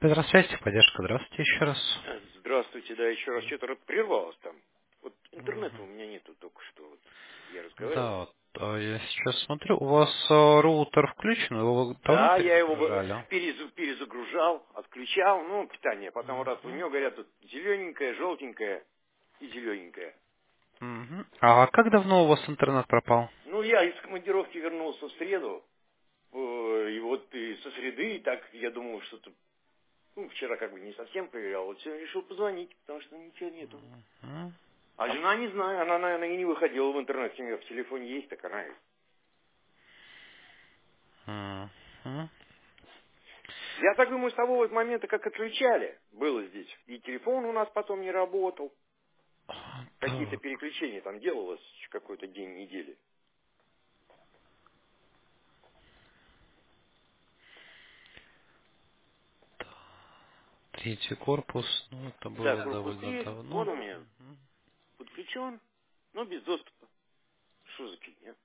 Здравствуйте, поддержка, здравствуйте еще раз. Здравствуйте, да, еще раз что-то прервалось там. Вот интернета у Мгм. меня нету только что. Вот я разговаривал. Да, вот, я сейчас смотрю, у вас роутер включен, вы его давно Да, я его перезагружали? перезагружал, отключал, ну, питание. Потом раз у Мгм. него, говорят, тут зелененькое, желтенькое и зелененькое. Мгм. А как давно у вас интернет пропал? Ну, я из командировки вернулся в среду. И вот и со среды, и так я думал, что тут, ну, вчера как бы не совсем проверял. Вот сегодня решил позвонить, потому что ничего нету. Мгм. А жена не знаю, она, наверное, и не выходила в интернет. У нее в телефоне есть, так она и Мгм. я так думаю, с того вот момента, как отключали, было здесь. И телефон у нас потом не работал. Какие-то Так, переключения там делалось какой-то день недели. третий корпус, ну это Да, было корпус довольно есть, он давно. у меня подключен, но без доступа. Что за фигня?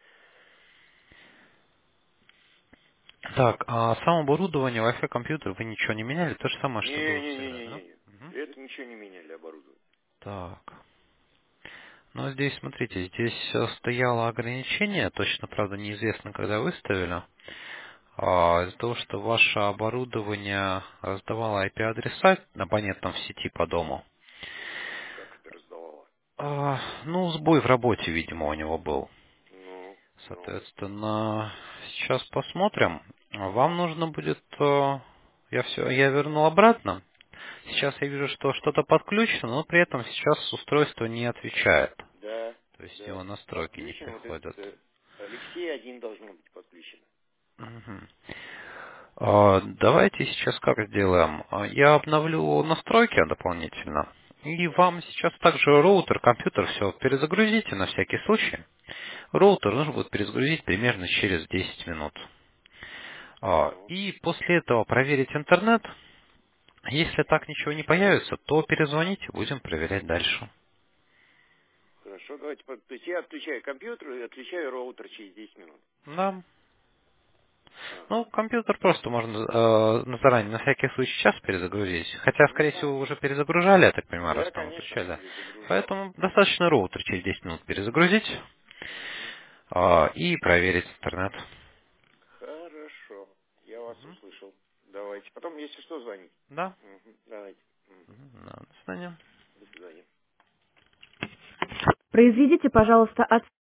Так, а сам оборудование, Wi-Fi компьютер, вы ничего не меняли? То же самое, что было всегда, да? Не-не-не-не-не. Мгм. Это ничего не меняли оборудование. Так. Ну, здесь, смотрите, здесь стояло ограничение, точно, правда, неизвестно, когда выставили. Из-за того, что ваше оборудование раздавало IP-адреса абонентам в сети по дому. Как это раздавало? Ну, сбой в работе, видимо, у него был. Ну. Соответственно, сейчас посмотрим. Вам нужно будет... я вернул обратно. Сейчас я вижу, что что-то подключено, но при этом сейчас устройство не отвечает. Да, То есть да. его настройки не Подключен вот приходят. этот Алексей один должно быть подключено. Мгм. Давайте сейчас как сделаем. Я обновлю настройки дополнительно. И Да. вам сейчас также роутер, компьютер, все перезагрузите на всякий случай. Роутер нужно будет перезагрузить примерно через 10 минут. Ну. И после этого проверить интернет. Если так ничего не появится, то перезвоните, будем проверять дальше. Хорошо, давайте. То есть я отключаю компьютер и отключаю роутер через 10 минут. Да. Ну, Ага. компьютер просто можно заранее, на всякий случай, час перезагрузить. Хотя, Ну скорее всего, да. вы уже перезагружали, я так понимаю, раз Да, там конечно, отключали. перезагружал. Поэтому достаточно роутер через 10 минут перезагрузить Мгм. и проверить интернет. Хорошо. Я вас услышал. Давайте. Потом, если что, звонить. Да. Мгм. Давайте. Да, до свидания. До свидания. Произведите, пожалуйста,